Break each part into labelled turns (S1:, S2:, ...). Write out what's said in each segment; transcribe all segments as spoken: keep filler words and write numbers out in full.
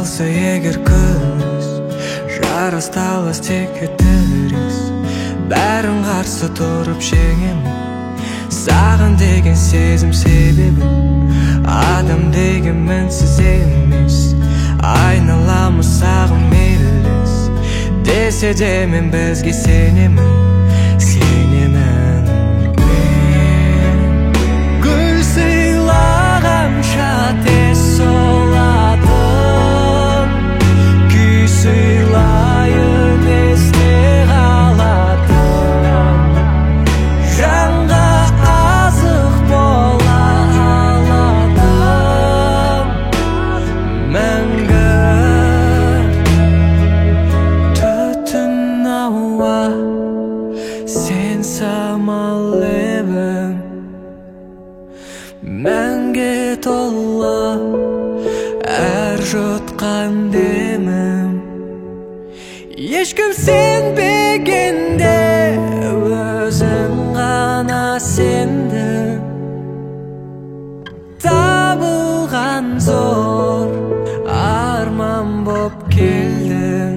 S1: қалса егер күз, жарасталас тек кетірес. Бәрін қарсы тұрып жеңемін, саған деген сезім себебім. Адам деген мінсіз емес, айналамыз сағым мейлілес. Десе де мен бізге сенемін, сенемін мен. Гүл сыйлағанша тез солатын, күй сыйлайын есте қалатын. Жанға азық бола алатын мәңгі. Түтін ауа, сен самал лебім, мәңге толы әр жұтқан демім. Ешкім сенбегенде өзің ғана сендің. Табылған зор арман боп келдің.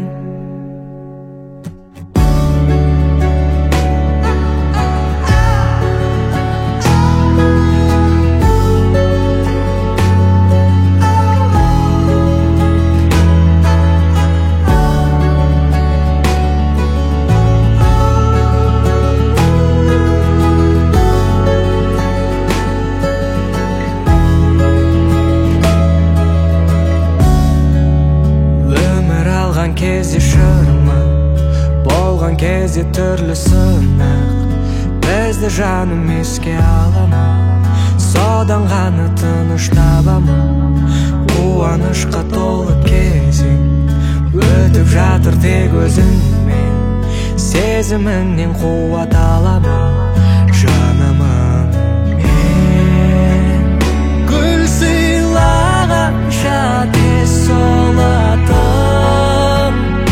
S1: Кезде шырмы болған кезде түрлі сынақ, бізді жаным еске алама, содан ғана тыныш табама. Қуанышқа толы кезең өтіп жатыр тек өзіңмен, сезіміңнен қуат алама жанымын мен. Гүл сыйлағанша тез солатын,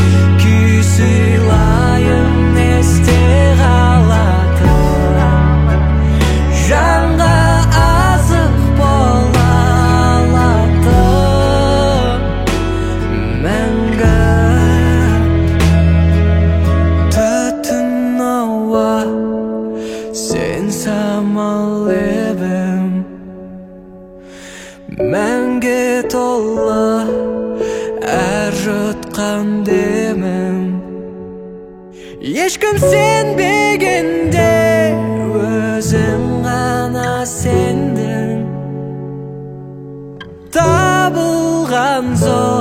S1: сыйлайын есте қалатын. Жанға азық бола алатын мәңгі. Түтін ауа, сен самал лебім, мәңге толы әр жұтқан демім. Ешкім сенбегенде өзің ғана сендің. Табылған зор